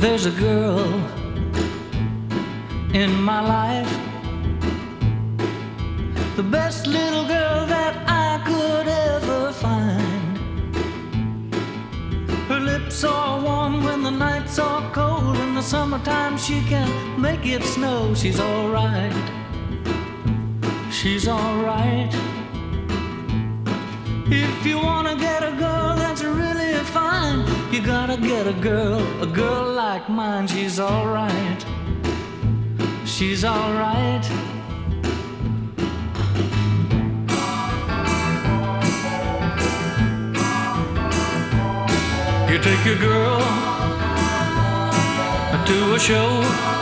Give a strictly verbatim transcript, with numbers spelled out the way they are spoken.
There's a girl in my life, the best little girl that I could ever find. Her lips are warm when the nights are cold. In the summertime she can make it snow. She's alright, she's alright. If you wanna get a girl that's really fine, you gotta get a girl, a girl like mine. She's alright, she's alright. You take your girl to a show,